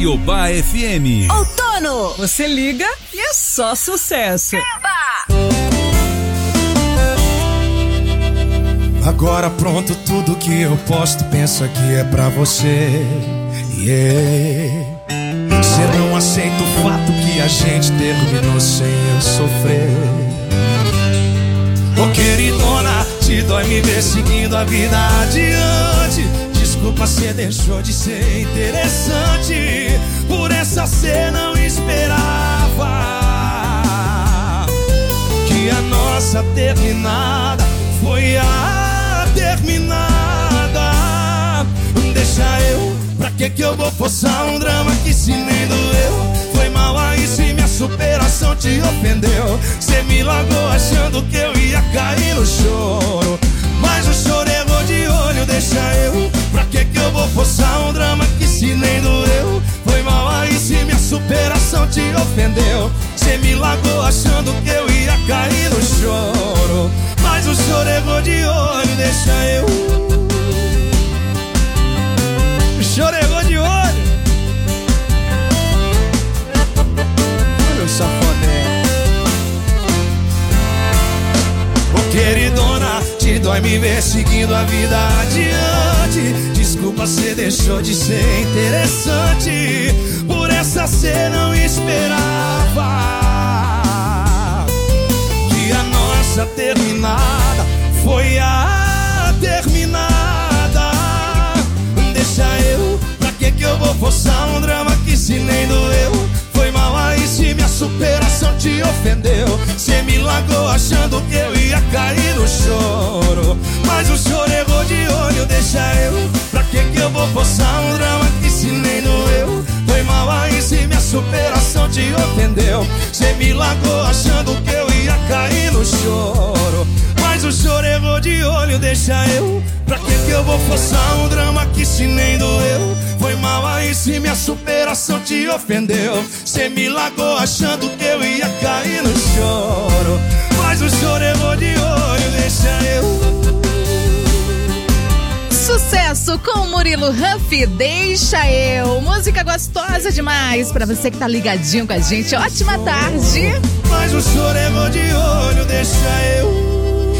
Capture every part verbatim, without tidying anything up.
Caiobá F M. Outono! Você liga e é só sucesso. Eba! Agora pronto, tudo que eu posto, pensa que é pra você. Yeah. Você não aceita o fato que a gente terminou sem eu sofrer. Ô queridona, te dói me ver seguindo a vida adiante. Desculpa, cê deixou de ser interessante. Por essa cê não esperava que a nossa terminada foi a terminada. Deixa eu, pra que que eu vou forçar um drama que se nem doeu? Foi mal aí se minha superação te ofendeu. Cê me largou achando que eu ia cair no choro, mas o choro errou de olho. Deixa eu, pra que que eu vou forçar um drama que se nem doeu? Foi mal aí se minha superação te ofendeu. Cê me largou achando que eu ia cair no choro, mas o choro errou de olho. Deixa eu, o choro errou de olho. Olha o safadão. Ô queridona, te dói me ver seguindo a vida adiante. Desculpa, cê deixou de ser interessante. Por essa cê não esperava que a nossa terminada foi a terminada. Deixa eu, pra que que eu vou forçar um drama que se nem doeu? Foi mal aí se minha superação te ofendeu. Cê me largou achando que eu ia cair no choro, mas o choro errou de olho. Deixa eu, pra que que eu vou forçar um drama que se nem doeu? Foi mal aí se minha superação te ofendeu. Cê me largou achando que eu ia cair no choro, mas o choro errou de olho. Deixa eu, pra que que eu vou forçar um drama que se nem doeu? Foi mal aí se minha superação te ofendeu. Cê me largou achando que eu ia cair no choro, mas o choro errou de olho. Deixa eu. Sucesso com o Murilo Huff, Deixa Eu. Música gostosa demais pra você que tá ligadinho com a gente. Ótima tarde. Mas o choro errou de olho. Deixa eu.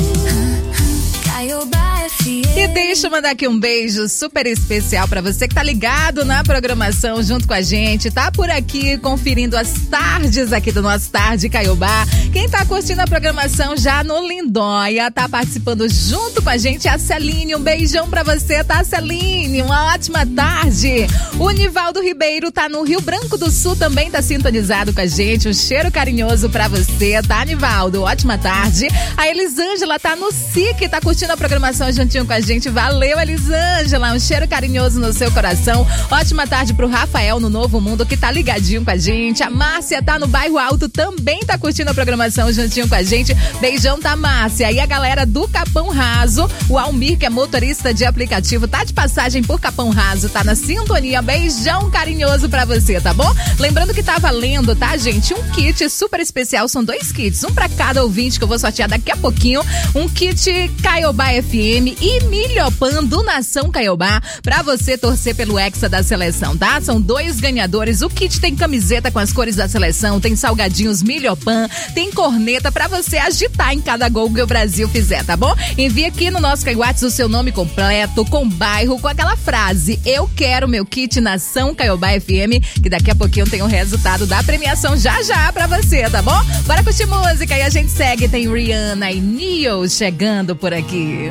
E deixa eu mandar aqui um beijo super especial pra você que tá ligado na programação junto com a gente, tá por aqui conferindo as tardes aqui do nosso Tarde Caiobá. Quem tá curtindo a programação já no Lindóia, tá participando junto com a gente, a Celine. Um beijão pra você, tá, Celine? Uma ótima tarde. O Nivaldo Ribeiro tá no Rio Branco do Sul, também tá sintonizado com a gente. Um cheiro carinhoso pra você, tá, Nivaldo? Ótima tarde. A Elisângela tá no S I C, tá curtindo a programação juntinho com a gente. Valeu, Elisângela, um cheiro carinhoso no seu coração. Ótima tarde pro Rafael no Novo Mundo, que tá ligadinho com a gente. A Márcia tá no Bairro Alto, também tá curtindo a programação juntinho com a gente. Beijão, tá, Márcia. E a galera do Capão Raso, o Almir, que é motorista de aplicativo, tá de passagem por Capão Raso, tá na sintonia. Beijão carinhoso pra você, tá bom? Lembrando que tá valendo, tá, gente? Um kit super especial, são dois kits, um pra cada ouvinte que eu vou sortear daqui a pouquinho. Um kit Caiobá F M e Milhopan do Nação Caiobá pra você torcer pelo Hexa da seleção, tá? São dois ganhadores. O kit tem camiseta com as cores da seleção, tem salgadinhos Milhopan, tem corneta pra você agitar em cada gol que o Brasil fizer, tá bom? Envie aqui no nosso WhatsApp o seu nome completo, com bairro, com aquela frase: eu quero meu kit Nação Caiobá F M, que daqui a pouquinho tem o resultado da premiação já já pra você, tá bom? Bora curtir música e a gente segue. Tem Rihanna e Neo chegando por aqui.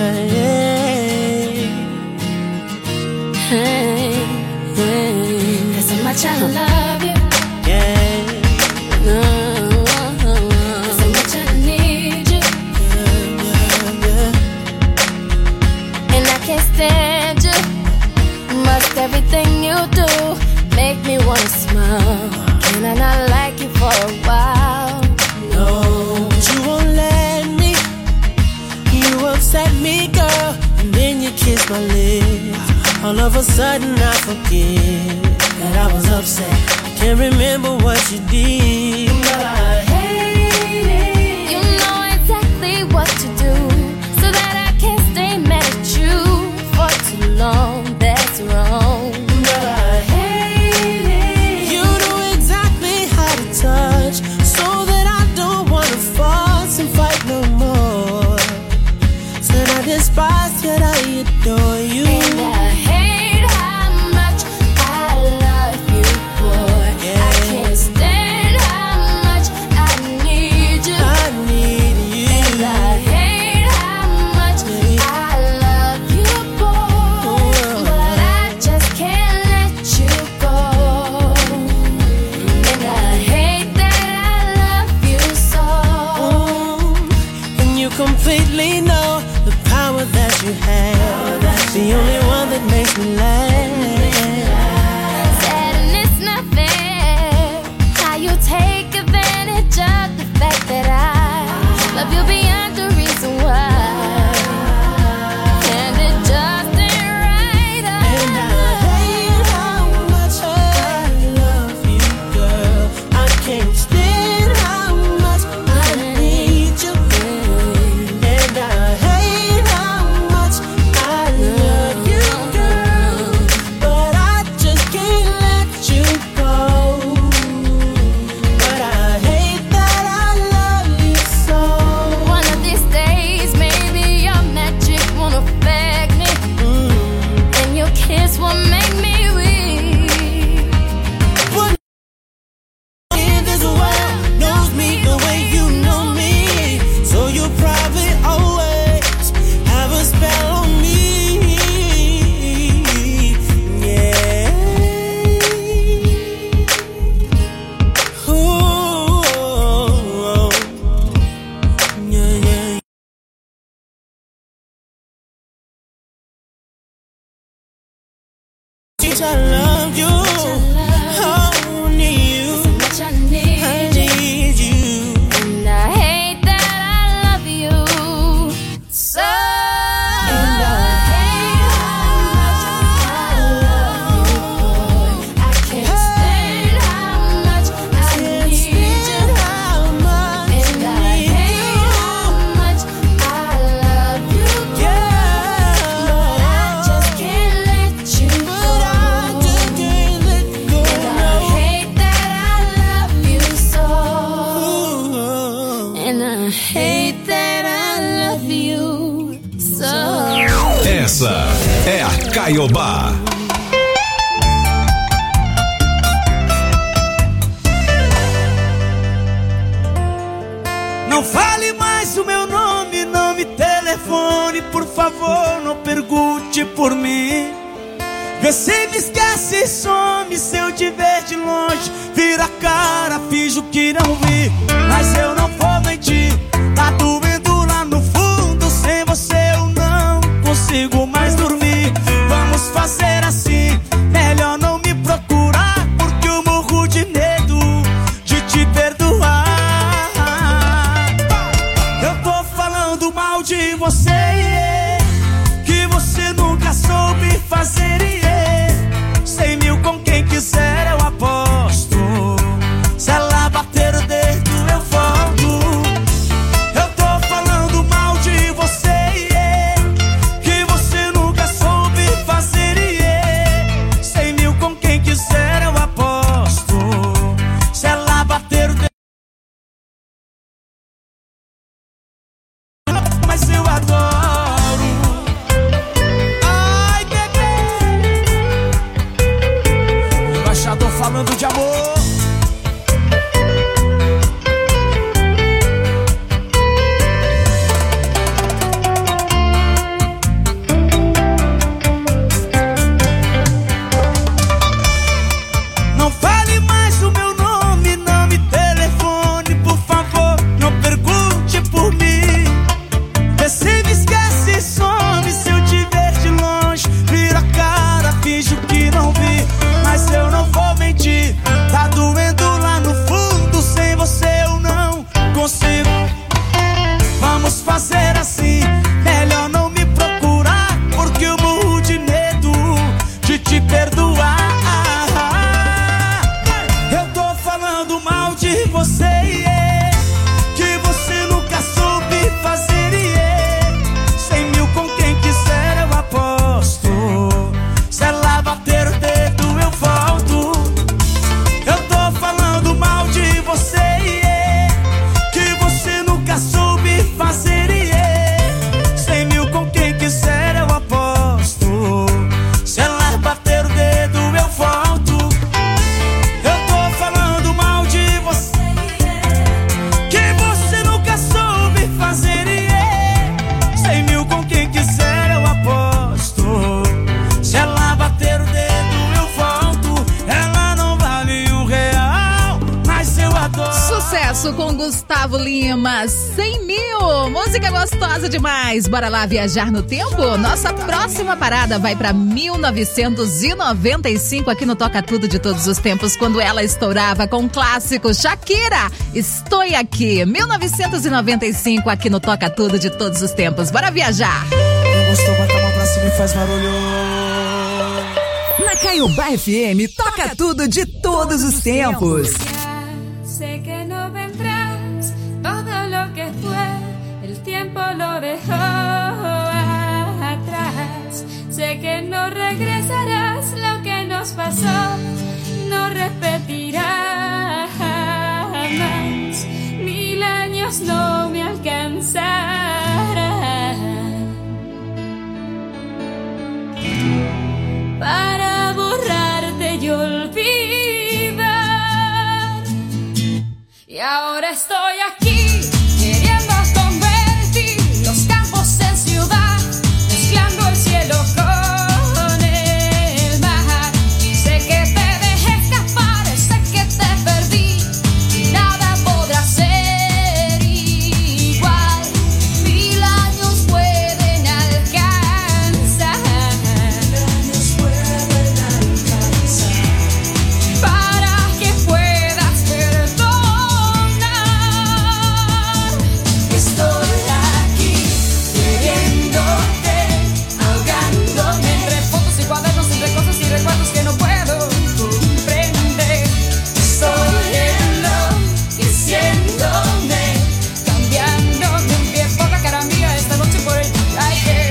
Hey, hey, hey. There's so much I love you. Yeah. No. There's so much I need you. Yeah, yeah, yeah. And I can't stand you. Must everything you do make me wanna smile. Can I not like you for a while? No, you won't let me. You upset me, girl, and then you kiss my lips. All of a sudden I forget that I was upset. I can't remember what you did, but I hate it. You know exactly what to do, so that I can't stay mad at you for too long. That's wrong, but I hate it. I despise, yet I adore you. And I hate how much I love you, boy. Yeah. I can't stand how much I need you. I need you. And I hate how much yeah. I love you, boy. Oh. But I just can't let you go. And I hate that I love you so. Oh. And you completely know the power that you have. The only one that makes me laugh. Sad and it's not fair how you take advantage of the fact that I love you beyond the reason why. And it just ain't right. And I hate how much I love you, girl. I can't stand how much I need you. And I hate how much I love you, girl. But I just can't let you go. But I hate that I love you so. One of these days, maybe your magic won't affect me, and your kiss will make me weak. One in this world knows me the way you know me, so you probably always have a spell on me. Yeah. Ooh, yeah, yeah. I love you. Oh, need you. Much I need I you. need you. And I hate that I love you so. And I hate how much I love you, boy. I can't stand how much I need you. How much And I hate how much I love you, yeah. but I just can't let you go. But I just can't let go. And I hate that I love you so. Ooh. And I hate that I love you so. Essa é a Caiobá. Não fale mais o meu nome, não me telefone, por favor, não pergunte por mim. Você me esquece e some, se eu te ver de longe, vira a cara, finjo que não vi. Mas eu não vou mentir, tá doendo lá no fundo, sem você eu não consigo mais dormir. Vamos fazer assim, melhor não me procurar, porque eu morro de medo de te perdoar. Eu tô falando mal de você, yeah, que você nunca soube fazer, yeah. Cem mil com quem quiser eu aposto, se ela bater o dedo eu volto. Eu tô falando mal de você, yeah, que você nunca soube fazer, yeah. Cem mil com quem quiser eu aposto, se ela bater o dedo. Mas eu adoro. Ai, bebê. Sucesso com Gustavo Lima, cem mil. Música gostosa demais. Bora lá viajar no tempo? Nossa próxima parada vai pra mil novecentos e noventa e cinco aqui no Toca Tudo de Todos os Tempos, quando ela estourava com o clássico Shakira, Estou Aqui. mil novecentos e noventa e cinco aqui no Toca Tudo de Todos os Tempos. Bora viajar. Quem gostou, bota a mão pra cima e faz barulho. Na Caiobá F M, toca tudo de todos os tempos. Sé que no vendrás, todo lo que fue, el tiempo lo dejó atrás. Sé que no regresarás, lo que nos pasó no repetirá jamás. Mil años no me alcanzarán para borrarte y olvidar. Y ahora estoy aquí, queriendo convertir los campos en ciudad, mezclando el cielo con el mar. Sé que te dejé escapar, sé que te perdí, y nada podrá ser igual. Mil años pueden alcanzar, para que puedas perdonar. Estoy aquí queriéndote, ahogándome entre fotos y cuadernos, entre cosas y recuerdos que no puedo comprender. Estoy enloqueciéndome, cambiándome un pie por la cara mía esta noche por el ay que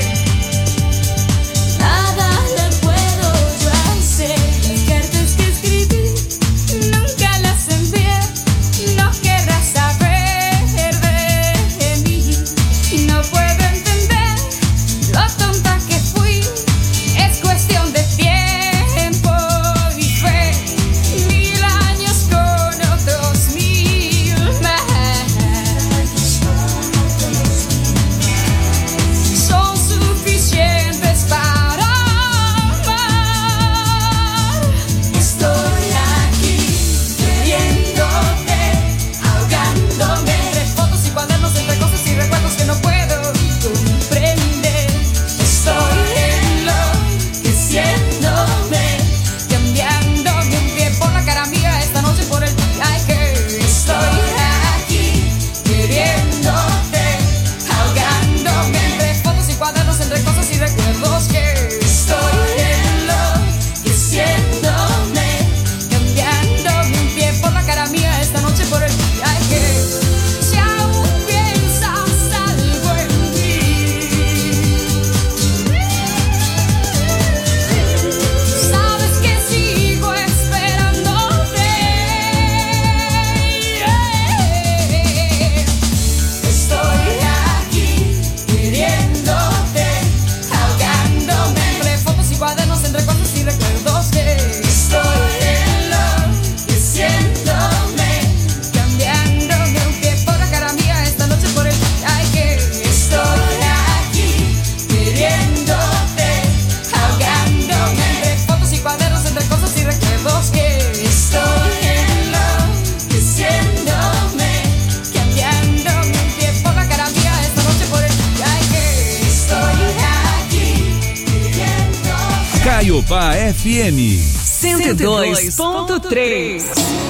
nada le puedo yo hacer. Las cartas que escribí nunca las envié, no querrás saber de mí, y no puedo entender lo tonta que fui. Es cuestión de tiempo y fe, mil años con otros mil más son suficientes para amar. Estoy aquí queriéndote, ahogándome entre fotos y cuadernos, entre cosas y recuerdos que no puedo comprender. Estoy enloqueciéndome, cambiándome un pie por la cara mía esta noche por el ay que estoy aquí queriéndote, ahogándome entre fotos y cuadernos, entre cosas y recuerdos que estoy enloqueciéndome, cambiándome un pie por la cara mía esta noche por el ay que si aún piensas algo en mí, sabes que sigo esperándote. Estoy aquí queriéndote, ahogándome entre fotos y cuadernos, entre cosas y recuerdos que estoy enloqueciéndome, cambiándome un pie por la cara mía esta noche por el ay que estoy aquí queriéndote, ahogándome entre fotos y cuadernos, entre cosas y recuerdos que estoy enloqueciéndome, cambiándome un pie por la cara mía esta noche por el ay que estoy aquí queriéndote. Caiobá F M. cento e dois ponto três.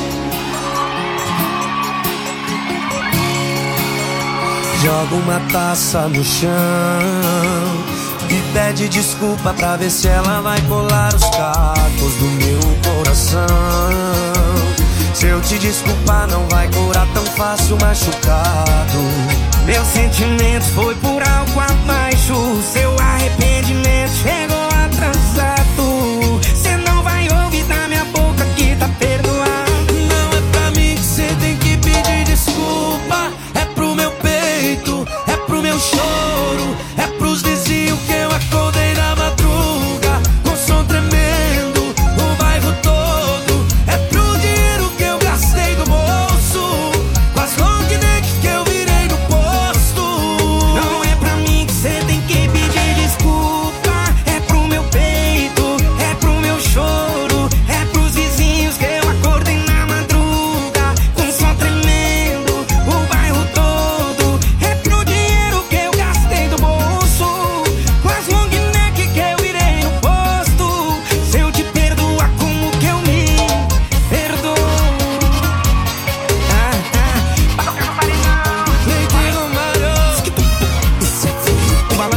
Joga uma taça no chão e pede desculpa pra ver se ela vai colar os cacos do meu coração. Se eu te desculpar não vai curar tão fácil machucado. Meu sentimento foi por algo abaixo, seu arrependimento chegou atrasado. Cê não vai ouvir da minha boca que tá perdoado. Não é pra mim que cê tem que pedir desculpa, é pro meu peito, é pro meu choro, é pros vizinhos que eu acordei na madruga com som tremendo, o bairro todo, é pro dinheiro que eu gastei do bolso, com as long neck que eu virei no posto. Não é pra mim que cê tem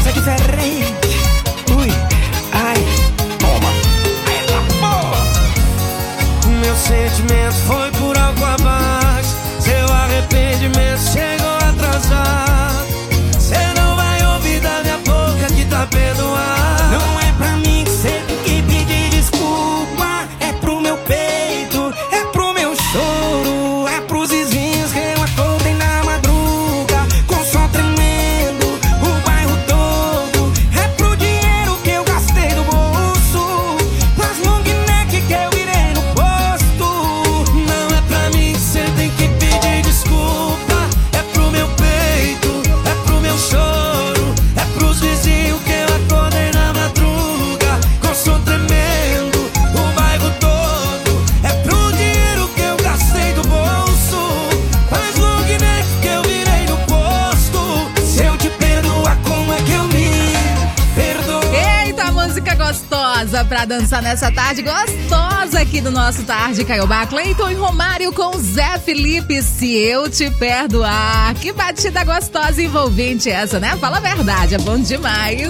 coisa diferente. Ui, ai, toma. Ai, tá boa. Meu sentimento foi por algo abaixo. Seu arrependimento chegou atrasado. Cê não vai ouvir da minha boca que tá perdoado. Não é pra mim que cê tem que pedir desculpa. É pro meu peito, é pro meu choro, é pros vizinhos que eu acordei na madruga com som tremendo, o bairro todo. É pro dinheiro que eu gastei do bolso, pras long neck que eu virei no posto. Não é pra mim que cê tem que pedir desculpa. É pro meu peito, é pro meu choro, é pros vizinhos que eu acordei na madruga com som tremendo, o bairro todo. É pro dinheiro que eu gastei do bolso, faz long neck que eu virei no posto. Se eu te perdoar, como é que eu me perdoo? Eita, música gostosa pra dançar nessa tarde gostosa aqui do nosso Tarde Caiobá. Cleiton e Romário com Zé Felipe, Se Eu Te Perdoar. Que batida gostosa e envolvente essa, né? Fala a verdade, é bom demais.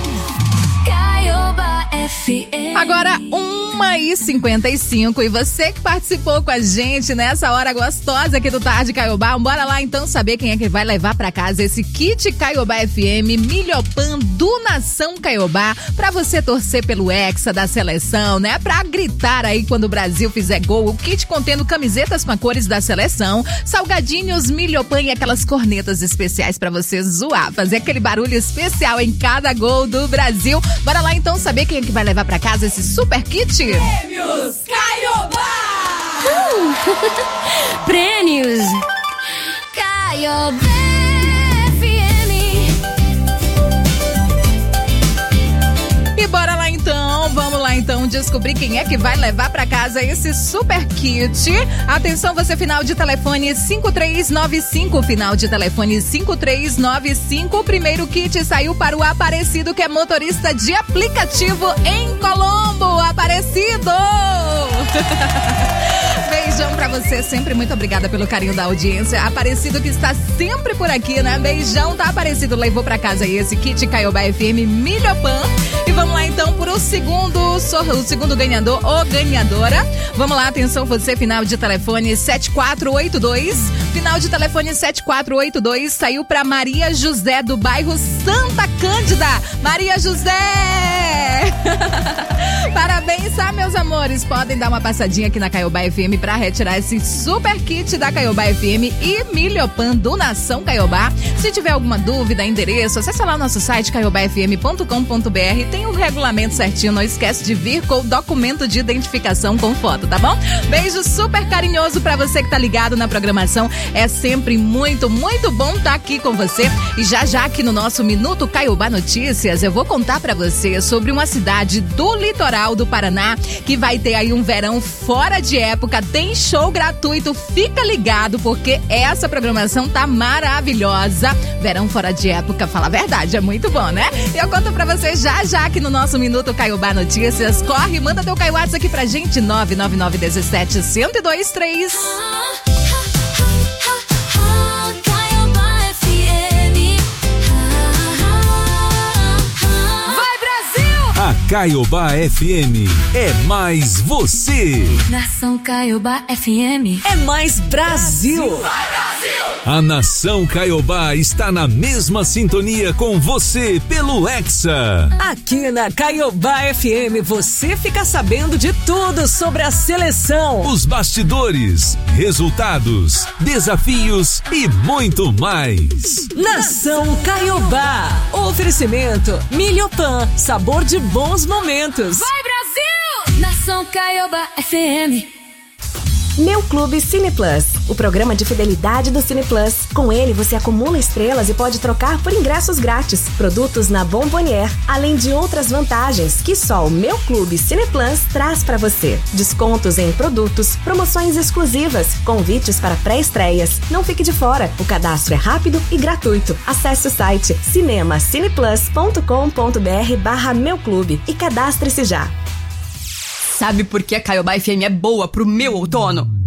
Caiobá F M. Agora, uma e cinquenta e cinco, e você que participou com a gente nessa hora gostosa aqui do Tarde Caiobá, bora lá então saber quem é que vai levar pra casa esse kit Caiobá F M Milhopan do Nação Caiobá, pra você torcer pelo Hexa da seleção, né? Pra gritar aí quando o Brasil fizer gol. O kit contendo camisetas com as cores da seleção, salgadinhos Milhopan e aquelas cornetas especiais pra você zoar, fazer aquele barulho especial em cada gol do Brasil. Bora lá então saber quem é que vai levar pra casa esse super kit? Prêmios Caiobá! Uh! Prêmios Caiobá F M. E bora lá então, vamos lá então descobrir quem é que vai levar pra casa esse super kit. Atenção, você final de telefone cinco três nove cinco, final de telefone cinco três nove cinco. O primeiro kit saiu para o Aparecido, que é motorista de aplicativo em Colombo. Aparecido! Beijão pra você, sempre muito obrigada pelo carinho da audiência. Aparecido que está sempre por aqui, né? Beijão, tá? Aparecido levou pra casa aí esse kit Caiobá F M Milhopan. E vamos lá então por o segundo, o segundo ganhador ou ganhadora. Vamos lá, atenção você, final de telefone sete quatro oito dois. Final de telefone sete quatro oito dois saiu pra Maria José do bairro Santa Cândida. Maria José! Parabéns, tá, meus amores? Podem dar uma passadinha aqui na Caiobá F M pra retirar esse super kit da Caiobá F M e Milhopan do Nação Caiobá. Se tiver alguma dúvida, endereço, acessa lá o nosso site caiobá f m ponto com ponto b r. Tem o regulamento certinho, não esquece de vir com o documento de identificação com foto, tá bom? Beijo super carinhoso pra você que tá ligado na programação. É sempre muito, muito bom estar aqui com você. E já já aqui no nosso Minuto Caiobá Notícias, eu vou contar pra você sobre uma cidade do litoral do Paraná que vai ter aí um verão fora de época. Tem show gratuito, fica ligado porque essa programação tá maravilhosa. Verão fora de época, fala a verdade, é muito bom, né? E eu conto pra você já já aqui no nosso Minuto Caiobá Notícias. Corre, manda teu Caiwatz aqui pra gente, nove nove nove um sete, um zero dois três. A Caiobá F M é mais você. Nação Caiobá F M É mais Brasil. Vai, Brasil! A Nação Caiobá está na mesma sintonia com você pelo Hexa. Aqui na Caiobá F M você fica sabendo de tudo sobre a seleção. Os bastidores, resultados, desafios e muito mais. Nação Caiobá. Oferecimento Milhopan, sabor de bons momentos. Vai, Brasil! Nação Caiobá F M. Meu Clube Cine Plus, o programa de fidelidade do Cine Plus. Com ele, você acumula estrelas e pode trocar por ingressos grátis, produtos na Bombonier, além de outras vantagens que só o Meu Clube Cine Plus traz para você. Descontos em produtos, promoções exclusivas, convites para pré-estreias. Não fique de fora, o cadastro é rápido e gratuito. Acesse o site cinemacineplus ponto com ponto b r barra Meu Clube e cadastre-se já. Sabe por que a Caiobá F M é boa pro meu outono?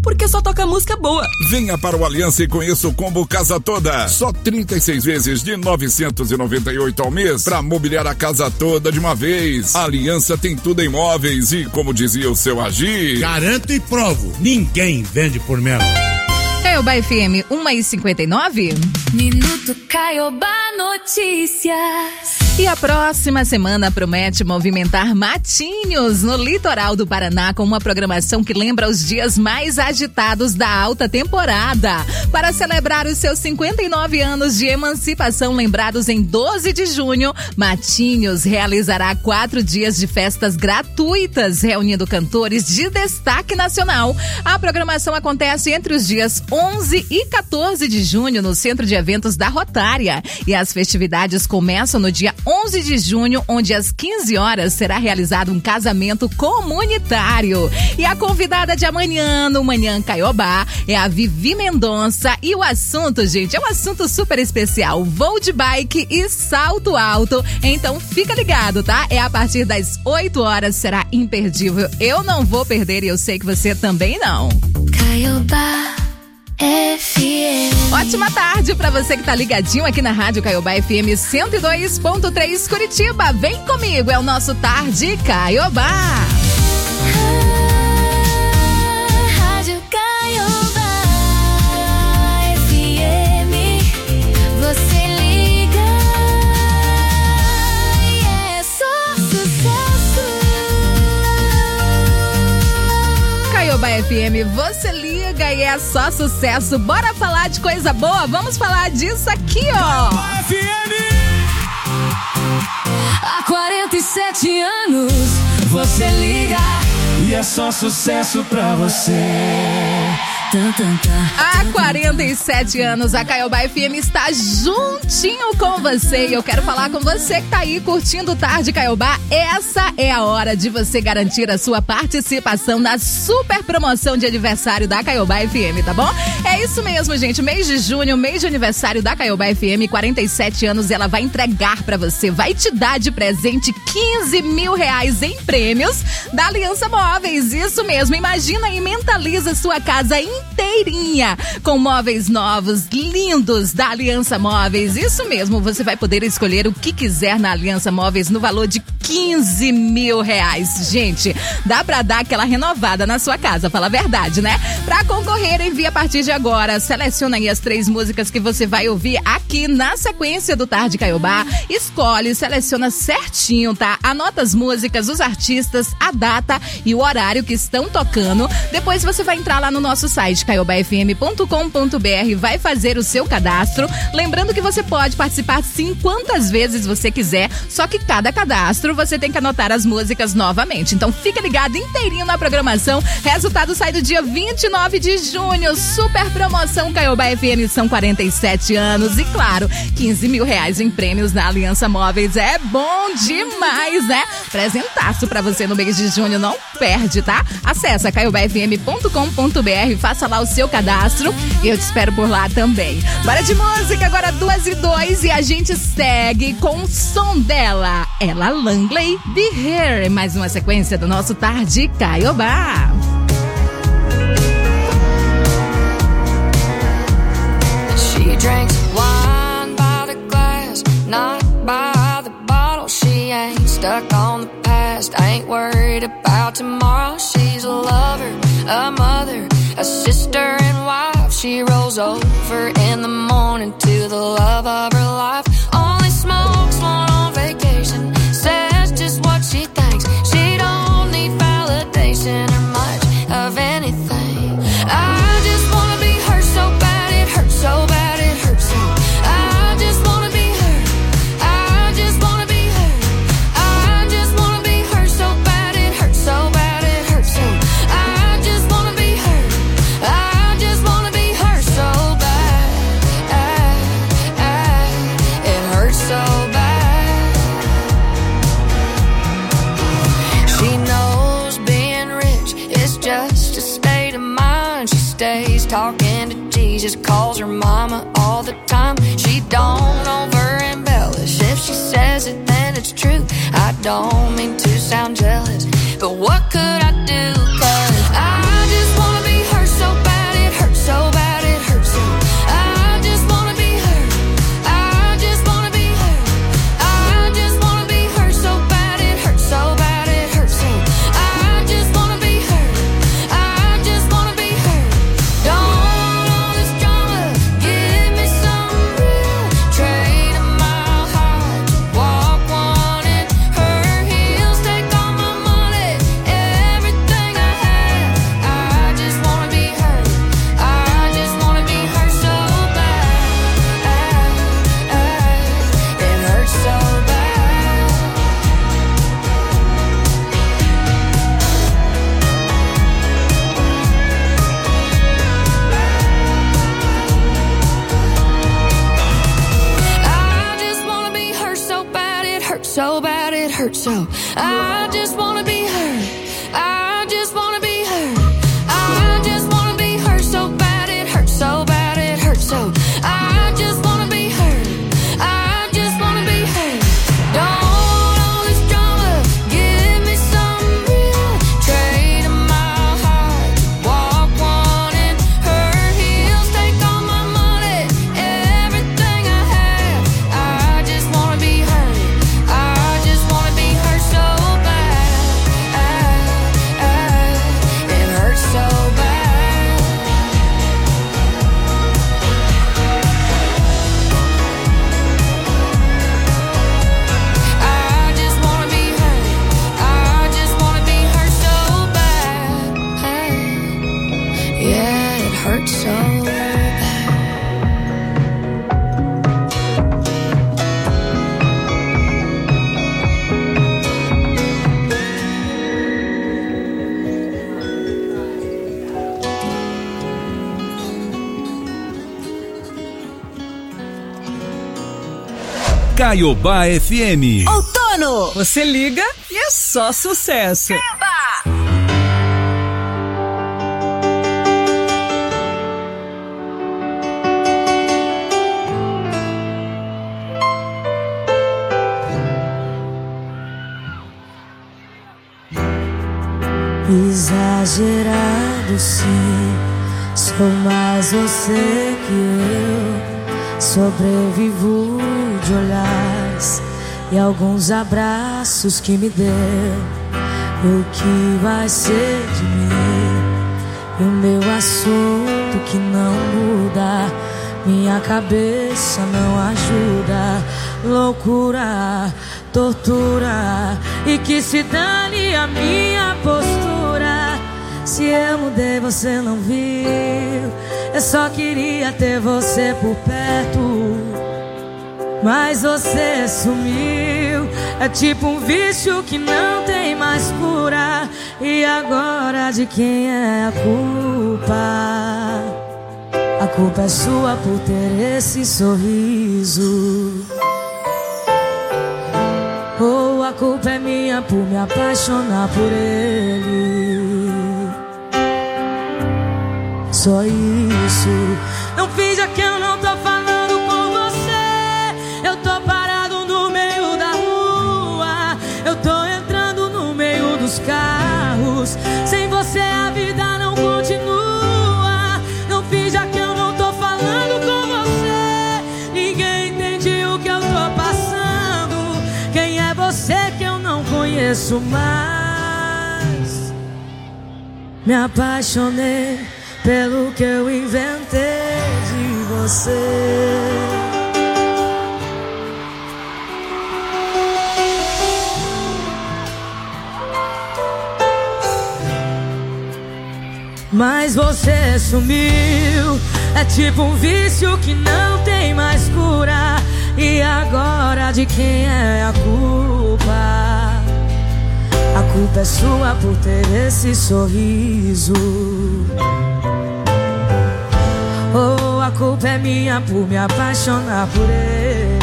porque só toca música boa. Venha para o Aliança e conheça o combo Casa Toda. Só trinta e seis vezes de novecentos e noventa e oito ao mês para mobiliar a casa toda de uma vez. A Aliança tem tudo em móveis e, como dizia o seu Agir, garanto e provo, ninguém vende por menos. Caiobá F M uma e cinquenta e nove. Minuto Caiobá Notícias. E a próxima semana promete movimentar Matinhos no litoral do Paraná com uma programação que lembra os dias mais agitados da alta temporada. Para celebrar os seus cinquenta e nove anos de emancipação lembrados em doze de junho, Matinhos realizará quatro dias de festas gratuitas, reunindo cantores de destaque nacional. A programação acontece entre os dias onze e quatorze de junho no Centro de Eventos da Rotária. E as festividades começam no dia onze de junho, onde às quinze horas será realizado um casamento comunitário. E a convidada de amanhã no Manhã Caiobá é a Vivi Mendonça. E o assunto, gente, é um assunto super especial: voo de bike e salto alto. Então fica ligado, tá? É a partir das oito horas, será imperdível. Eu não vou perder e eu sei que você também não. Caiobá F M. Ótima tarde pra você que tá ligadinho aqui na Rádio Caiobá F M cento e dois ponto três Curitiba. Vem comigo, é o nosso Tarde Caiobá. Rádio Caiobá F M. Você liga e é só sucesso. Caiobá F M, você liga e é só sucesso. Bora falar de coisa boa? Vamos falar disso aqui, ó. Caiobá F M. Há quarenta e sete anos você liga E é só sucesso pra você. Há quarenta e sete anos, a Caiobá F M está juntinho com você. E eu quero falar com você que tá aí curtindo o Tarde Caiobá. Essa é a hora de você garantir a sua participação na super promoção de aniversário da Caiobá F M, tá bom? É isso mesmo, gente. Mês de junho, mês de aniversário da Caiobá F M, quarenta e sete anos, ela vai entregar pra você, vai te dar de presente quinze mil reais em prêmios da Aliança Móveis. Isso mesmo, imagina e mentaliza sua casa inteirinha com móveis novos, lindos da Aliança Móveis. Isso mesmo, você vai poder escolher o que quiser na Aliança Móveis no valor de quinze mil reais. Gente, dá pra dar aquela renovada na sua casa, fala a verdade, né? Pra concorrer, envia a partir de agora. Seleciona aí as três músicas que você vai ouvir aqui na sequência do Tarde Caiobá. Escolhe, seleciona certinho, tá? Anota as músicas, os artistas, a data e o horário que estão tocando. Depois você vai entrar lá no nosso site caiobá f m ponto com ponto b r, vai fazer o seu cadastro. Lembrando que você pode participar sim quantas vezes você quiser, só que cada cadastro você tem que anotar as músicas novamente. Então fica ligado inteirinho na programação. Resultado sai do dia vinte e nove de junho. Super promoção Caiobá F M, são quarenta e sete anos e claro, quinze mil reais em prêmios na Aliança Móveis. É bom demais, né? Presentaço pra você no mês de junho, não perde, tá? Acesse caiobá f m ponto com ponto b r, faça lá o seu cadastro e eu te espero por lá também. Bora de música, agora duas e dois e a gente segue com o som dela, Ella Langley, Be Here, mais uma sequência do nosso Tarde Caiobá. She drinks wine by the glass, not by the bottle. She ain't stuck on the past, ain't worried about tomorrow. She's a lover, a mother, a sister and wife. She rolls over in the morning to the love of her life. Only smokes one on vacation, says just what she thinks. She don't need validation or much of anything. I just wanna be her so bad, it hurts so bad, it hurts so. I just wanna be her, I just wanna be her. I just wanna be her so bad, it hurts so bad, it hurts so. I just wanna be her, I just wanna be her so bad. It hurts so bad. She knows being rich is just a state of mind. She stays talking to Jesus, calls her mama all the time. She don't over embellish, if she says it then it's true. I don't mean to sound jealous, but what could I do? 'Cause I just wanna be her so hurts so bad, it hurts so. I just wanna be heard. I just wanna be heard. I just wanna be heard so bad, it hurts so bad, it hurts so. I just wanna be heard. I just wanna be heard. Don't want all this drama, give me some real. Trade my heart, walk one in her heels, take all my money, everything I have. I just wanna be heard. I just wanna be heard so bad. It hurts so bad. I just wanna be heard. I just wanna be heard so bad. Yeah, it hurts so bad. Caiobá F M. Outono! Você liga e é só sucesso. Exagerado sim, sou mais você que eu. Sobrevivo de olhares e alguns abraços que me deu. O que vai ser de mim? E o meu assunto que não muda. Minha cabeça não ajuda. Loucura, tortura, e que se dane a minha postura. Se eu mudei você não viu. Eu só queria ter você por perto, mas você sumiu. É tipo um vício que não tem mais cura. E agora de quem é a culpa? A culpa é sua por ter esse sorriso. Ou a culpa é minha por me apaixonar por ele. Só isso. Não finja que eu não tô falando com você. Eu tô parado no meio da rua. Eu tô entrando no meio dos carros. Sem você a vida não continua. Não finja que eu não tô falando com você. Ninguém entende o que eu tô passando. Quem é você que eu não conheço mais? Me apaixonei pelo que eu inventei de você. Mas você sumiu. É tipo um vício que não tem mais cura. E agora de quem é a culpa? A culpa é sua por ter esse sorriso. Ou a culpa é minha por me apaixonar por ele.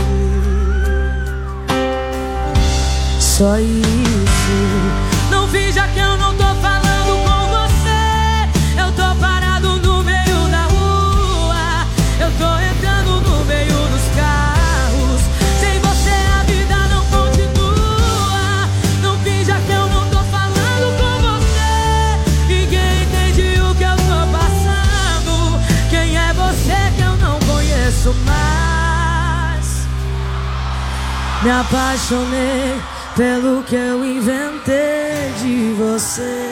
Só isso. Não finja que eu não tô falando com você. Eu tô parado no meio da rua. Eu tô entrando no meio dos carros. Sem você a vida não continua. Não finja que eu não tô falando com você. Ninguém entende o que eu tô passando. Quem é você que eu não conheço mais? Me apaixonei pelo que eu inventei de você.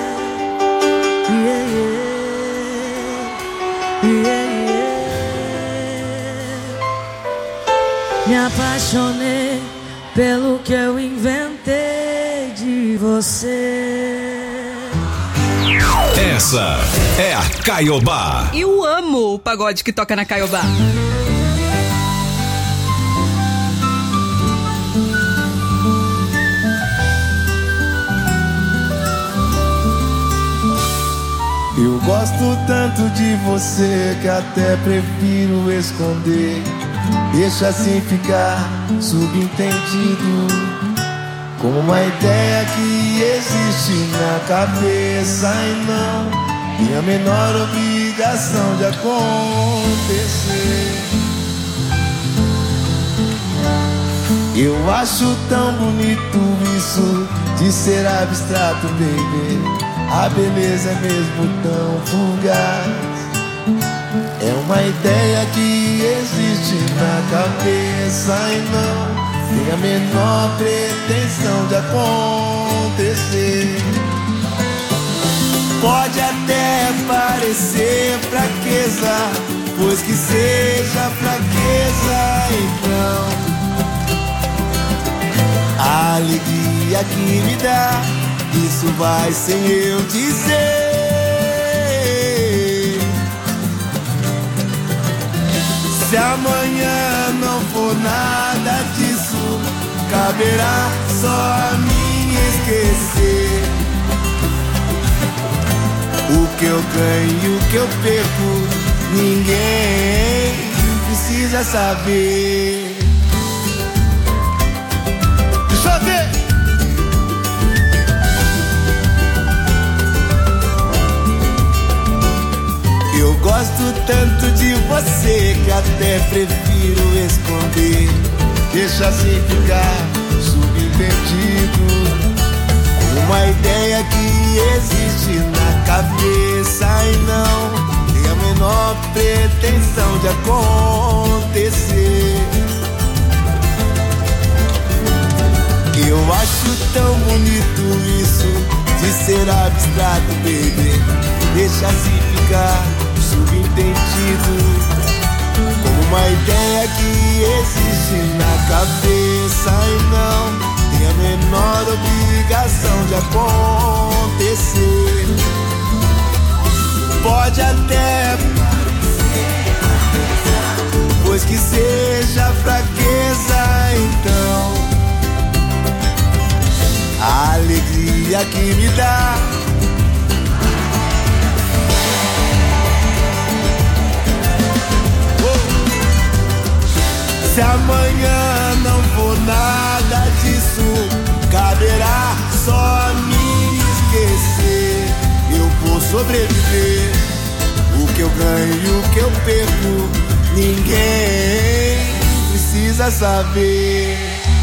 Yeah, yeah. Yeah, yeah. Me apaixonei pelo que eu inventei de você. Essa é a Caiobá. Eu amo o pagode que toca na Caiobá. Eu gosto tanto de você que até prefiro esconder. deixa assim ficar subentendido, como uma ideia que existe na cabeça e não tem a menor obrigação de acontecer. Eu acho tão bonito isso de ser abstrato, baby. A beleza é mesmo tão fugaz. É uma ideia que existe na cabeça e não tem a menor pretensão de acontecer. Pode até parecer fraqueza, pois que seja fraqueza, então a alegria que me dá, isso vai sem eu dizer. Se amanhã não for nada disso, caberá só a mim esquecer. O que eu ganho e o que eu perco, ninguém precisa saber. Deixa eu ver. Eu gosto tanto de você que até prefiro esconder. Deixa assim ficar subentendido, uma ideia que existe na cabeça e não tem a menor pretensão de acontecer. Eu acho tão bonito isso de ser abstrato, baby. Deixa assim ficar subentendido, como uma ideia que existe na cabeça e não tem a menor obrigação de acontecer. Pode até parecer, pois que seja fraqueza, então a alegria que me dá, se amanhã não for nada disso, caberá só a mim esquecer. Eu vou sobreviver, o que eu ganho e o que eu perco, ninguém precisa saber.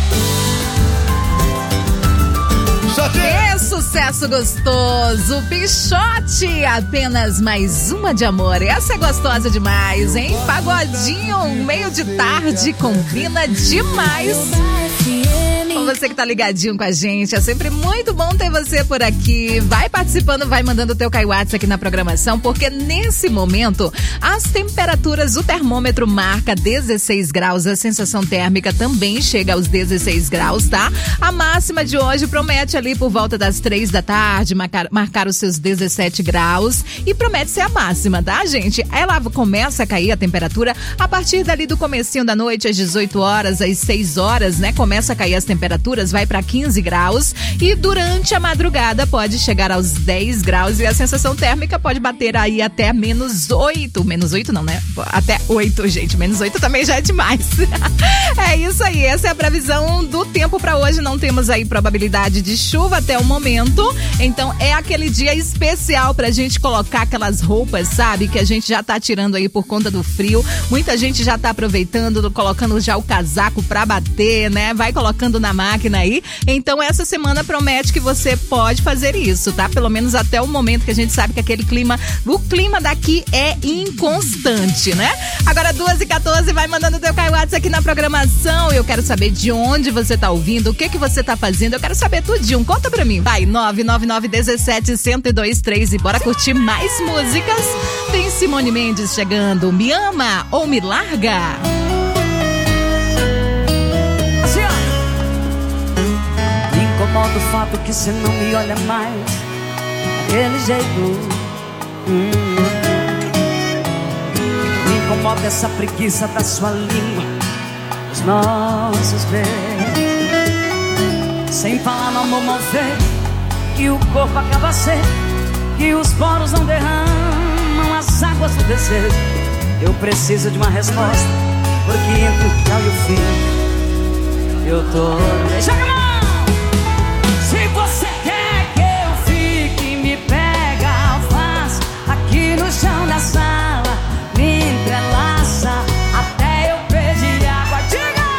Que sucesso gostoso, Pichote, apenas mais uma de amor. Essa é gostosa demais, hein? Pagodinho, meio de tarde, combina demais. Com você que tá ligadinho com a gente, é sempre muito bom ter você por aqui. Vai participando, vai mandando o teu Kaiwatts aqui na programação, porque nesse momento as temperaturas, o termômetro marca dezesseis graus, a sensação térmica também chega aos dezesseis graus, tá? A máxima de hoje promete ali por volta das três da tarde marcar, marcar os seus dezessete graus e promete ser a máxima, tá, gente? Ela começa a cair a temperatura a partir dali do comecinho da noite, às dezoito horas, às seis horas, né? Começa a cair as temperaturas, vai para quinze graus e durante a madrugada pode chegar aos dez graus e a sensação térmica pode bater aí até menos oito, menos oito não, né? Até oito, gente, menos oito também já é demais. É isso aí, essa é a previsão do tempo para hoje, não temos aí probabilidade de chuva até o momento, então é aquele dia especial pra gente colocar aquelas roupas, sabe, que a gente já tá tirando aí por conta do frio, muita gente já tá aproveitando, colocando já o casaco pra bater, né, vai colocando na máquina aí, então essa semana promete que você pode fazer isso, tá, pelo menos até o momento que a gente sabe que aquele clima, o clima daqui é inconstante, né, agora duas e quatorze, vai mandando teu Kaiwatts aqui na programação, eu quero saber de onde você tá ouvindo, o que que você tá fazendo, eu quero saber tudinho, conta pra mim, vai, nove nove nove um sete, um zero dois três e bora curtir mais músicas. Tem Simone Mendes chegando, Me Ama ou Me Larga? Assim, ó. Me incomoda o fato que você não me olha mais daquele jeito. hum. Me incomoda essa preguiça da sua língua, os nossos beijos. Sem falar no amor mal feito, que o corpo acaba seco, que os poros não derramam as águas do desejo. Eu preciso de uma resposta, porque entre o tchau e o fim eu tô no meio. Joga a mão! Se você quer que eu fique, me pega, faz aqui no chão da sala, me entrelaça até eu pedir água. Diga!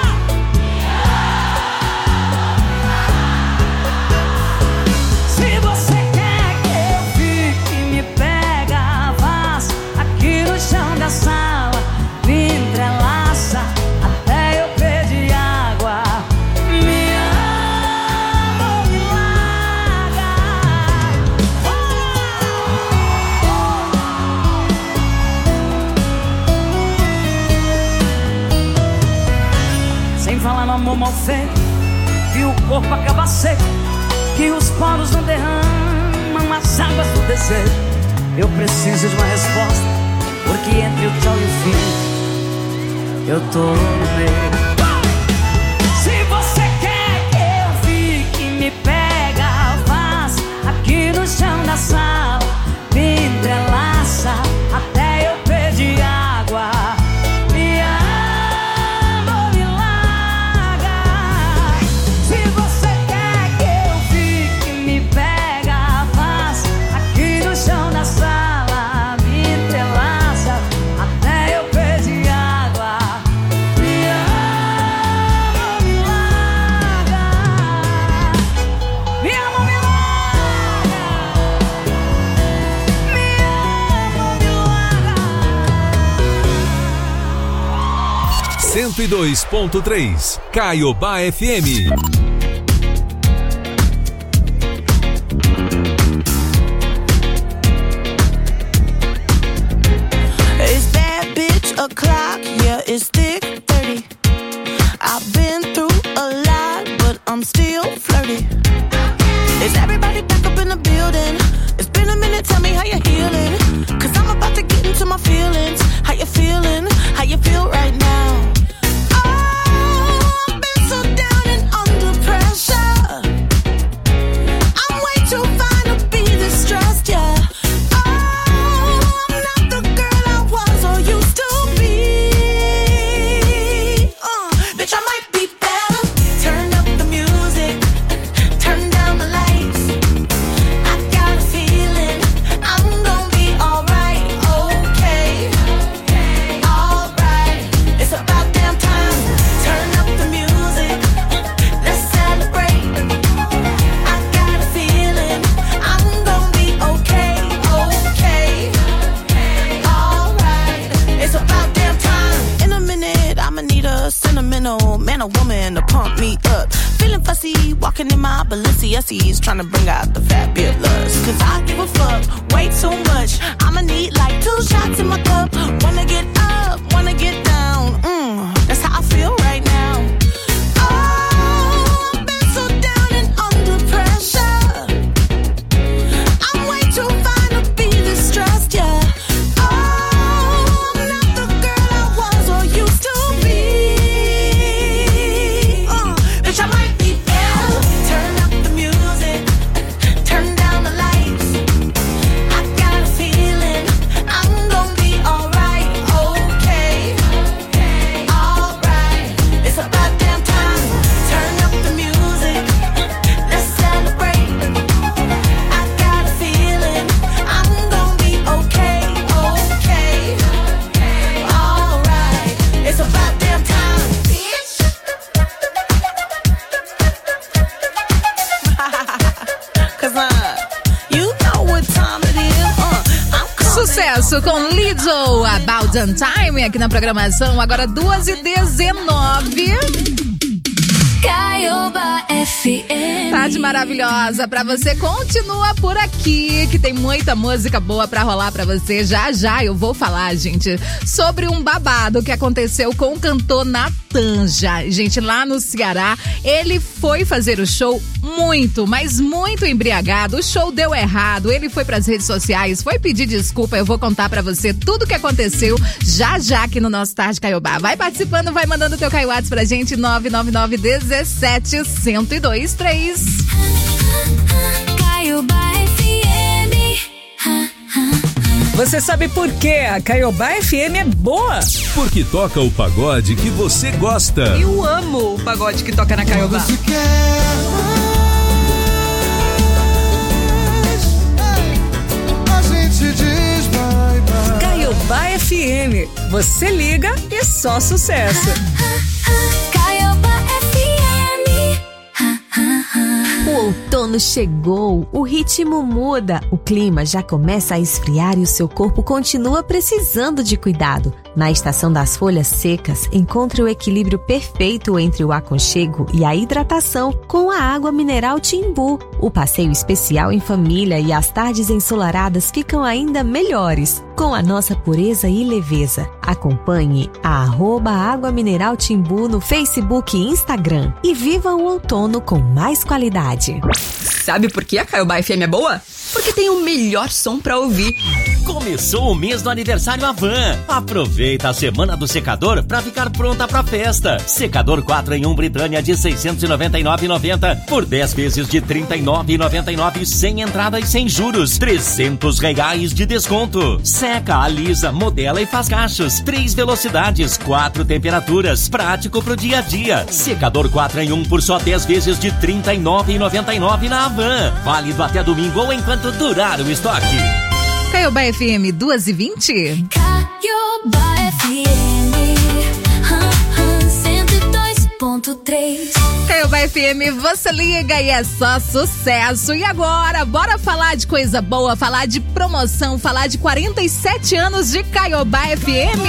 Se você quer que eu fique, me pega, faz aqui no chão da sala, me entrelaça até eu pedir água. Me ama, me larga. Sem falar no amor mal feito, que o corpo acaba seco, que os poros não derramam as águas do desejo. Eu preciso de uma resposta, porque entre o tchau e o fim eu tô no meio. Se você quer que eu fique, me pega, faz aqui no chão da sala, me entrelaça até eu pedir água. Me ama, me larga. Se você quer que eu fique, me pega, faz aqui no chão da sala, me entrelaça até eu pedir água. Me ama, me larga. Me ama, me larga. Me ama, me larga. cento e dois ponto três Caiobá F M. It's bad bitch o'clock, yeah, it's thick thirty. I've been through a lot, but I'm still flirty. Is everybody back up in the building? It's been a minute, tell me how you're healing. Cause I'm about to get into my feelings. How you feeling? How you feel right now? Oh, I've been so down and under pressure. I'm way too fine to be distressed, yeah. Oh, I'm not the girl I was or used to be. Uh, bitch, I might be better. Turn up the music, turn down the lights. I got a feeling I'm gonna be alright, okay, alright. It's about damn time. Turn up the music, let's celebrate. I got a feeling I'm gonna be okay, okay, alright. It's about damn time. In a minute, I'ma need a sentimental man or woman to pump me up. Feeling fussy, walking in my Balenciennes, trying to bring out the fabulous. Cause I give a fuck way too much. I'ma need like two shots in my cup. Wanna get up, wanna get down. Mm, that's how I feel right now. Oh, I've been so down and under pressure. I'm way too fine to be distressed, yeah. Oh, I'm not the girl I was or used to be. Uh, bitch, I might be better. Turn up the music, turn down the lights. I got a feeling I'm gonna be alright, okay, alright. It's about damn time. Turn up the music, let's celebrate. I got a feeling I'm gonna be okay, okay, alright. It's about damn time, bitch. Cause uh, you know what time it is. Uh, I'm coming. Sucesso com Lizzo, About Damn Time, aqui na programação, agora duas e dezenove. Caiobá F M. Tarde maravilhosa pra você, continua por aqui, que tem muita música boa pra rolar pra você. Já já eu vou falar, gente, sobre um babado que aconteceu com o cantor Natan. Gente, lá no Ceará, ele foi fazer o show muito, mas muito embriagado. O show deu errado, ele foi pras redes sociais, foi pedir desculpa. Eu vou contar pra você tudo o que aconteceu já já aqui no nosso Tarde Caiobá. Vai participando, vai mandando teu Caio WhatsApp pra gente, nove nove nove dezessete cento e dois três. Caiobá F M. Você sabe por que a Caiobá F M é boa? Porque toca o pagode que você gosta. Eu amo o pagode que toca na Caiobá. Você quer mais? A gente diz bye bye. Caiobá F M. Você liga e só sucesso. O outono chegou, o ritmo muda, o clima já começa a esfriar e o seu corpo continua precisando de cuidado. Na estação das folhas secas, encontre o equilíbrio perfeito entre o aconchego e a hidratação com a água mineral Timbu. O passeio especial em família e as tardes ensolaradas ficam ainda melhores, com a nossa pureza e leveza. Acompanhe a arroba Água Mineral Timbu no Facebook e Instagram e viva o outono com mais qualidade. Sabe por que a Caiobá F M é boa? Porque tem o melhor som pra ouvir. Começou o mês do aniversário Avan. Aproveita a semana do secador pra ficar pronta pra festa. Secador quatro em um Britânia de seiscentos e noventa e nove reais e noventa centavos por dez vezes de trinta e nove reais e noventa e nove centavos sem entrada e sem juros. trezentos reais de desconto. Seca, alisa, modela e faz cachos. Três velocidades, quatro temperaturas. Prático pro dia a dia. Secador quatro em um por só dez vezes de trinta e nove reais e noventa e nove centavos na Avan. Válido até domingo ou enquanto durar o estoque. Caiobá F M duas e vinte. Caiobá F M cento e dois ponto três. Caiobá F M, você liga e é só sucesso. E agora, bora falar de coisa boa, falar de promoção, falar de quarenta e sete anos de Caiobá F M.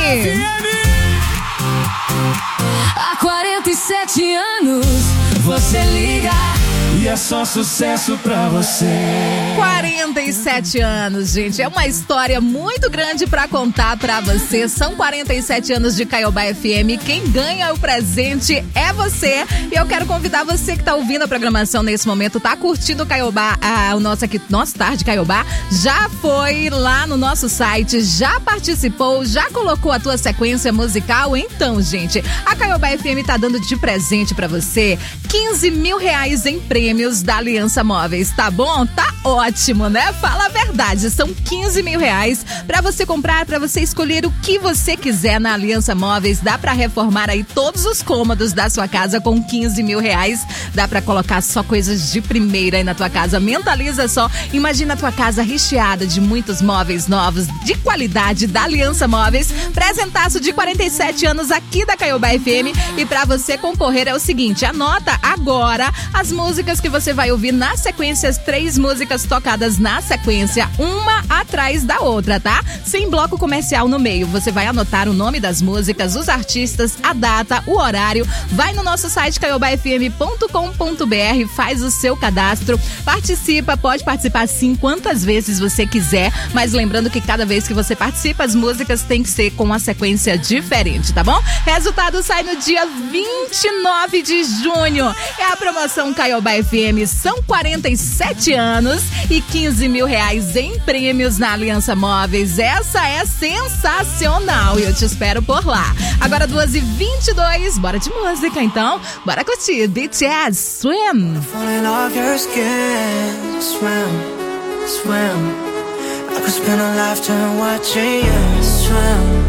Há quarenta e sete anos você liga e é só sucesso pra você. quarenta e sete anos, gente. É uma história muito grande pra contar pra você. São quarenta e sete anos de Caiobá F M. Quem ganha o presente é você. E eu quero convidar você que tá ouvindo a programação nesse momento, tá curtindo o Caiobá, ah, o nosso aqui, nosso Tarde Caiobá, já foi lá no nosso site, já participou, já colocou a tua sequência musical. Então, gente, a Caiobá F M tá dando de presente pra você quinze mil reais em prêmios da Aliança Móveis, tá bom? Tá ótimo, né? Fala a verdade, são quinze mil reais pra você comprar, pra você escolher o que você quiser na Aliança Móveis. Dá pra reformar aí todos os cômodos da sua casa com quinze mil reais. Dá pra colocar só coisas de primeira aí na tua casa. Mentaliza só, imagina a tua casa recheada de muitos móveis novos, de qualidade da Aliança Móveis. Presentaço de quarenta e sete anos aqui da Caiobá F M. E pra você concorrer é o seguinte, anota agora as músicas que você vai ouvir na sequência, as três músicas tocadas na sequência, uma atrás da outra, tá? Sem bloco comercial no meio. Você vai anotar o nome das músicas, os artistas, a data, o horário. Vai no nosso site caiobá f m ponto com ponto b r, faz o seu cadastro, participa, pode participar sim quantas vezes você quiser, mas lembrando que cada vez que você participa, as músicas têm que ser com uma sequência diferente, tá bom? Resultado sai no dia vinte e nove de junho. É a promoção Caiobá F M. São quarenta e sete anos e quinze mil reais em prêmios na Aliança Móveis. Essa é sensacional e eu te espero por lá. Agora duas e vinte e dois, bora de música então. Bora curtir B T S, Swim. Falling off your skin, swim, swim. I could spend a lifetime watching you swim,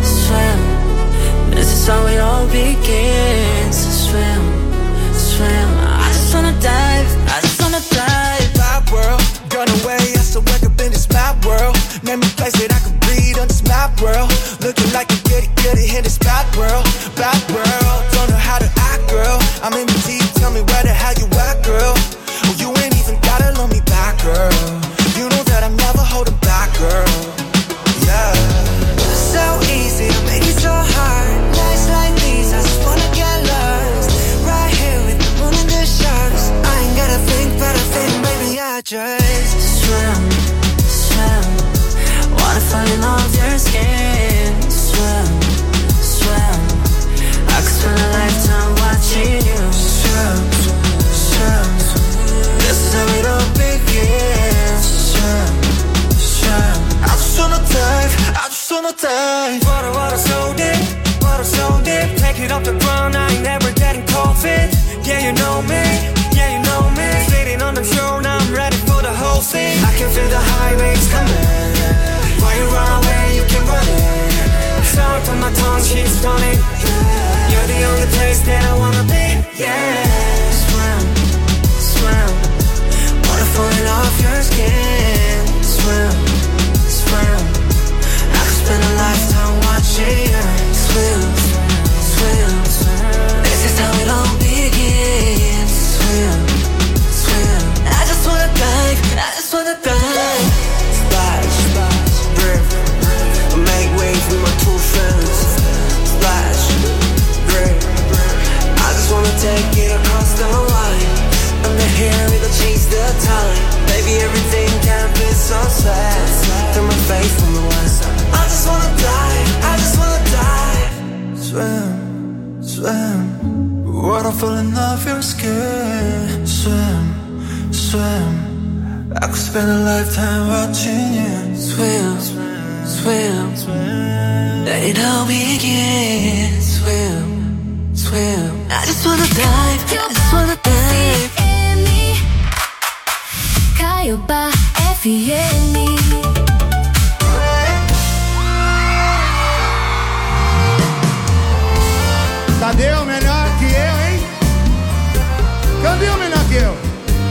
swim. This is how it all begins. Swim, swim. I just wanna dive, I just wanna dive. My world, gone away, I still wake up in this map world. Name me place that I can breathe on this map world. Looking like a goody goody in this bad world, bad world. Don't know how to act, girl. I'm in the deep, tell me where the hell you at, girl. Oh, you ain't even gotta love me back, girl. You know that I'm never holding back, girl. Yeah. So easy to make it so hard. Nights like these, I just wanna get lost. Right here with the moon and the stars. I ain't gotta think, but I think maybe I just swim, swim. Wanna fall in love with your skin. Swim, swim. I could spend a lifetime watching you swim, swim. This is how it all begins. Swim, swim. I just wanna dive, I just wanna dive. Water, water so deep, water so deep. Take it off the ground, I ain't never getting cold feet. Yeah, you know me, yeah, you know me. Sitting on the throne, I'm ready for the whole thing. I can feel the high waves coming. Why you my tongue, she's stunning. You're the only place that I wanna be. Yeah. Swim, swim. Water falling off your skin. Swim, swim. I could spend a lifetime watching you swim, swim, swim. This is how it all begins. Swim, swim. I just wanna dive, I just wanna dive. Splash, splash, drip. Make waves with my two friends. Splash, drip. I just wanna take it across the line. Under here, it'll change the time. Baby, everything can be so sad. Through my face from the west. I just wanna dive, I just wanna dive. Swim, swim. Water falling off your skin. Swim, swim. I could spend a lifetime watching you swim, swim, swim. Let it all begin. Swim, swim. I just wanna dive, I just wanna dive. Caiobá F M. Cadê o melhor que eu, hein? Cadê o melhor que eu?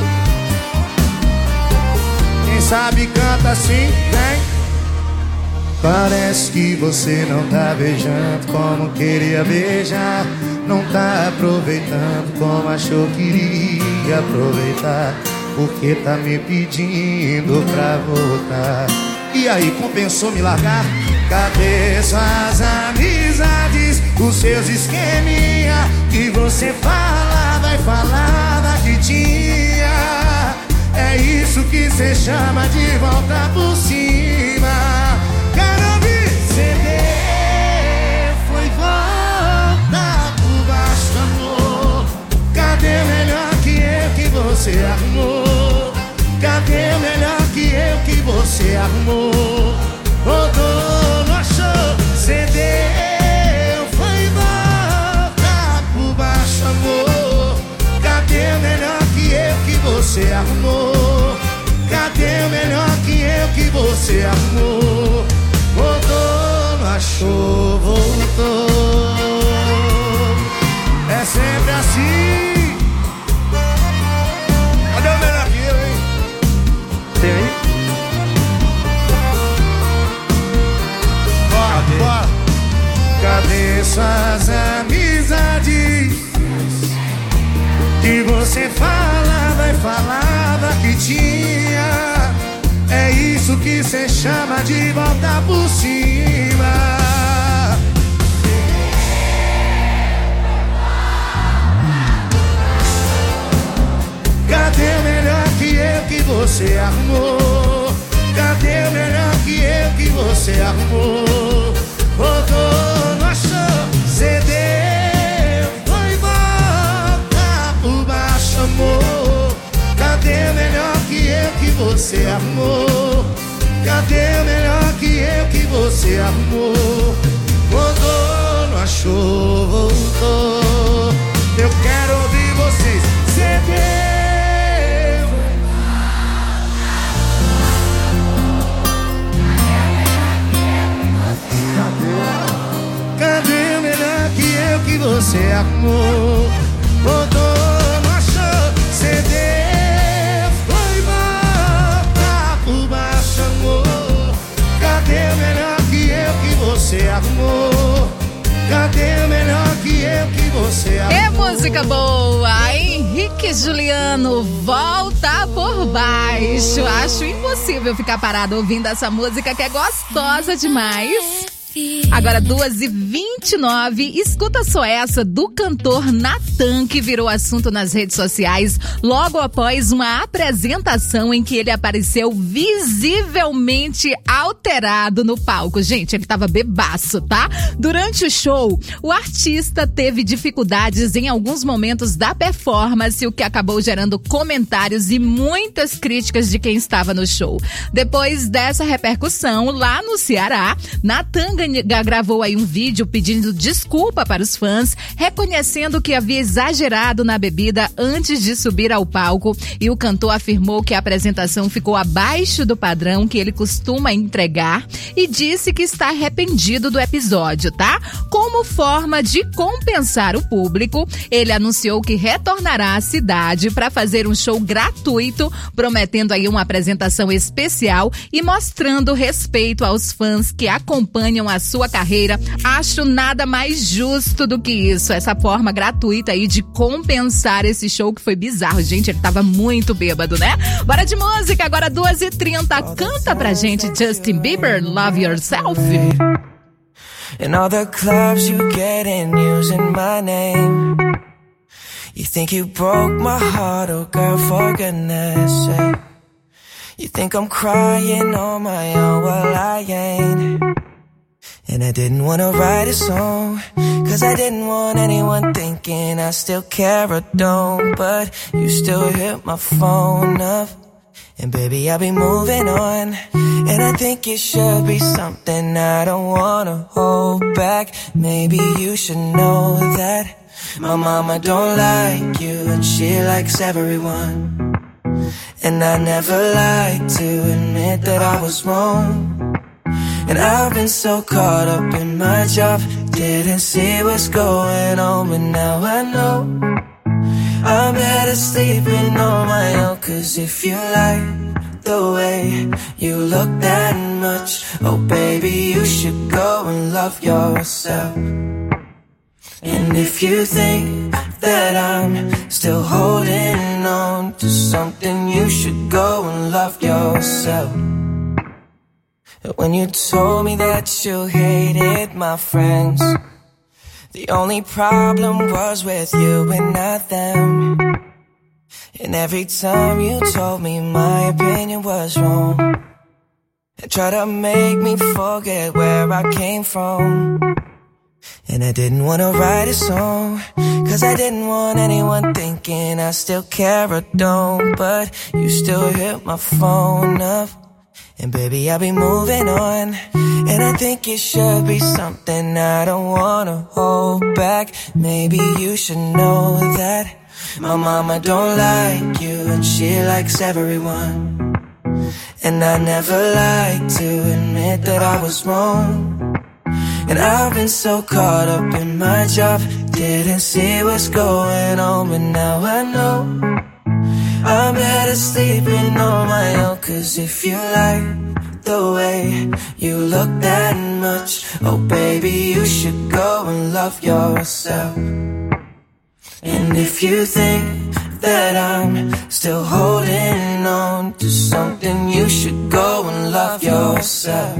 Quem sabe canta assim, vem. Parece que você não tá beijando como queria beijar. Não tá aproveitando como achou que iria aproveitar. Porque tá me pedindo pra voltar. E aí, compensou me largar? Cadê suas amizades? Os seus esqueminha que você falava e falava que tinha. É isso que cê chama de volta por cima. Quero ouvir C D. Foi volta por baixo, amor. Cadê o melhor que eu que você arrumou? Cadê o melhor que eu que você arrumou? Rodou, não achou C D. Foi volta por baixo, amor. Cadê o melhor que eu que você arrumou? Cadê o melhor que eu que você arrumou? Rodou, não achou, voltou. É sempre assim. Cadê o melhor que eu, hein? Tem aí? Bora, bora. Cadê suas amizades? Que você falava e falava que tinha. É isso que cê chama de volta por cima. Cadê o melhor que eu que você arrumou? Cadê o melhor que eu que você arrumou? Rodou, não achou C D. Foi volta por baixo, amor. Cadê o melhor que eu que você arrumou? Cadê o melhor que eu que você arrumou? Rodou, não achou, voltou. Eu quero ouvir vocês. C D. Cadê o melhor que eu que você arrumou? Rodou, não achou C D. Foi volta por baixo, amor. Cadê o melhor que eu que você arrumou? Cadê o melhor que eu que você arrumou? É música boa, Henrique Juliano, volta por baixo. Acho impossível ficar parado ouvindo essa música que é gostosa demais. Agora duas e vinte e nove, escuta só essa do cantor Natan, que virou assunto nas redes sociais logo após uma apresentação em que ele apareceu visivelmente alterado no palco. Gente, ele tava bebaço, tá? Durante o show, o artista teve dificuldades em alguns momentos da performance, o que acabou gerando comentários e muitas críticas de quem estava no show. Depois dessa repercussão, lá no Ceará, Natan ga- gravou aí um vídeo pedindo desculpa para os fãs, reconhecendo que havia exagerado na bebida antes de subir ao palco, e o cantor afirmou que a apresentação ficou abaixo do padrão que ele costuma entregar e disse que está arrependido do episódio, tá? Como forma de compensar o público, ele anunciou que retornará à cidade para fazer um show gratuito, prometendo aí uma apresentação especial e mostrando respeito aos fãs que acompanham a sua carreira. Acho nada mais justo do que isso, essa forma gratuita aí de compensar esse show que foi bizarro. Gente, ele tava muito bêbado, né? Bora de música, agora duas e trinta. Canta pra gente Justin Bieber, Love Yourself. In all the clubs you get in using my name, you think you broke my heart, oh girl, for goodness sake. You think I'm crying on my own, well I ain't. And I didn't wanna write a song, cause I didn't want anyone thinking I still care or don't. But you still hit my phone up, and baby I'll be moving on. And I think it should be something I don't wanna hold back. Maybe you should know that my mama don't like you, and she likes everyone. And I never like to admit that I was wrong. And I've been so caught up in my job, didn't see what's going on, but now I know I'm better sleeping on my own. Cause if you like the way you look that much, oh baby, you should go and love yourself. And if you think that I'm still holding on to something, you should go and love yourself. When you told me that you hated my friends, the only problem was with you and not them. And every time you told me my opinion was wrong, and tried to make me forget where I came from. And I didn't wanna write a song, cause I didn't want anyone thinking I still care or don't. But you still hit my phone up, and baby I'll be moving on. And I think it should be something I don't wanna hold back. Maybe you should know that my mama don't like you, and she likes everyone. And I never like to admit that I was wrong. And I've been so caught up in my job, didn't see what's going on, but now I know I'm better sleeping on my own. Cause if you like the way you look that much, oh baby, you should go and love yourself. And if you think that I'm still holding on to something, you should go and love yourself.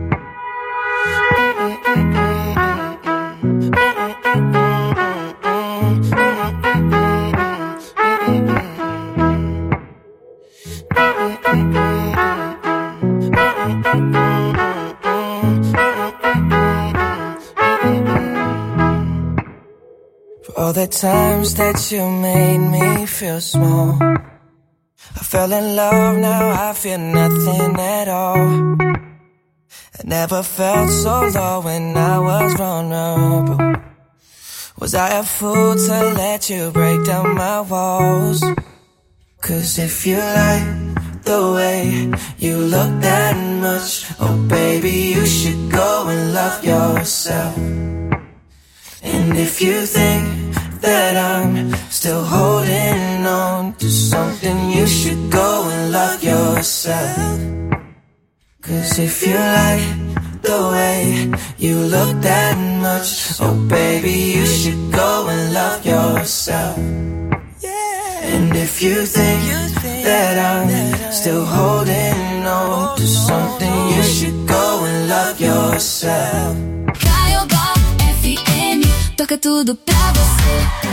For all the times that you made me feel small, I fell in love, now I feel nothing at all. I never felt so low when I was vulnerable. Was I a fool to let you break down my walls? Cause if you like the way you look that much, oh baby, you should go and love yourself. And if you think that I'm still holding on to something, you should go and love yourself. Cause if you like the way you look that much, oh baby, you should go and love yourself. And if you think that I'm still holding on to something, you should go and love yourself. Caiobá F M, toca tudo pra você.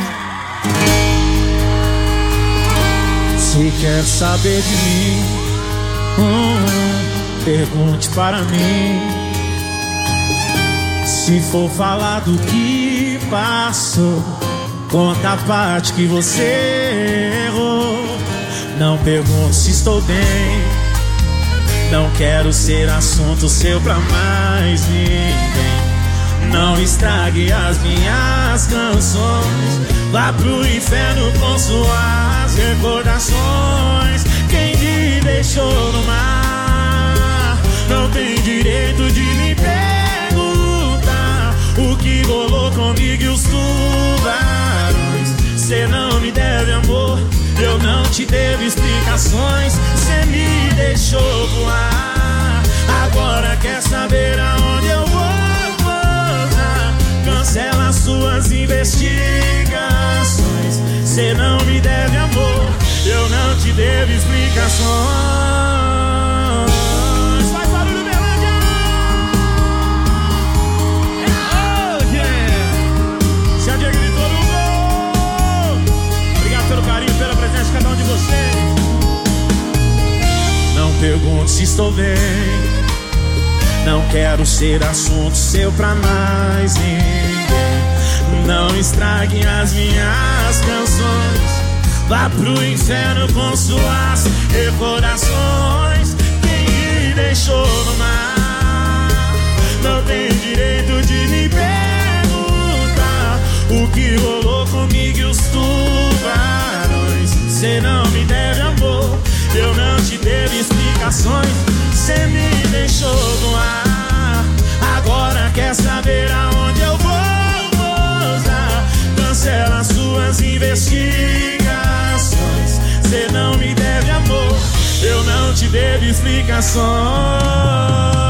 Se quer saber de mim, hum, pergunte para mim. Se for falar do que passou, conta a parte que você errou. Não pergunte se estou bem, Não quero ser assunto seu pra mais ninguém. Não estrague as minhas canções. Vá pro inferno com suas recordações. Quem te deixou no mar não tem direito de me perguntar o que rolou comigo e os tubarões. Cê não me deve amor, eu não te devo explicações. Cê me deixou voar, agora quer saber aonde eu vou pousar. Cancela suas investigações. Cê não me deve amor, eu não te devo explicações. Faz barulho, Berlândia! Oh, yeah! Se a Diego gritou no gol. Obrigado pelo carinho, pela presença de cada um de vocês. Não pergunto se estou bem. Não quero ser assunto seu pra mais ninguém. Não estrague as minhas canções. Vá pro inferno com suas recordações. Quem me deixou no mar não tem direito de me perguntar o que rolou comigo e os tubarões. Cê não me deve amor, eu não te devo explicações. Cê me deixou no ar, agora quer saber aonde eu vou pousar. Cancela suas investigações. Cê não me deve amor, eu não te devo explicações.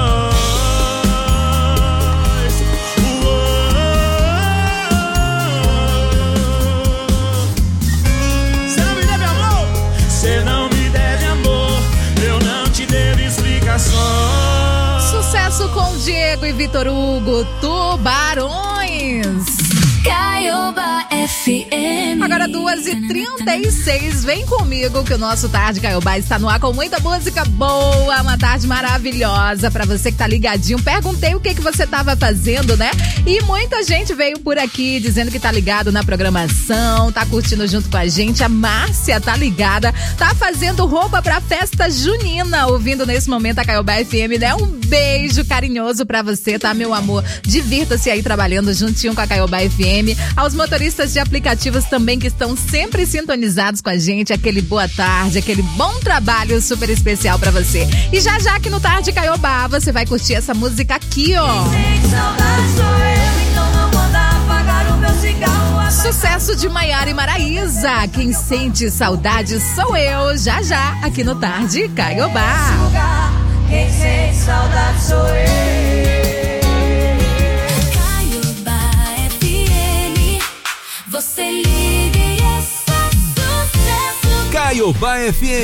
Cê não me deve amor, cê não me deve amor, eu não te devo explicações. Sucesso com Diego e Vitor Hugo, Tubarões. Caiobá F M. Agora duas e trinta e seis, vem comigo que o nosso Tarde Caiobá está no ar com muita música boa, uma tarde maravilhosa pra você que tá ligadinho. Perguntei o que que você tava fazendo, né? E muita gente veio por aqui dizendo que tá ligado na programação, tá curtindo junto com a gente. A Márcia tá ligada, tá fazendo roupa pra festa junina, ouvindo nesse momento a Caiobá F M, né? Um beijo carinhoso pra você, tá, meu amor? Divirta-se aí trabalhando juntinho com a Caiobá F M. Aos motoristas de aplicativos também que estão sempre sintonizados com a gente, aquele boa tarde, aquele bom trabalho super especial pra você. E já já aqui no Tarde Caiobá, você vai curtir essa música aqui, ó. Sucesso de Maiara e Maraísa. Quem sente saudade sou eu. Já já aqui no Tarde Caiobá. Quem sente saudade sou eu. Você liga e é só sucesso. Caiobá F M.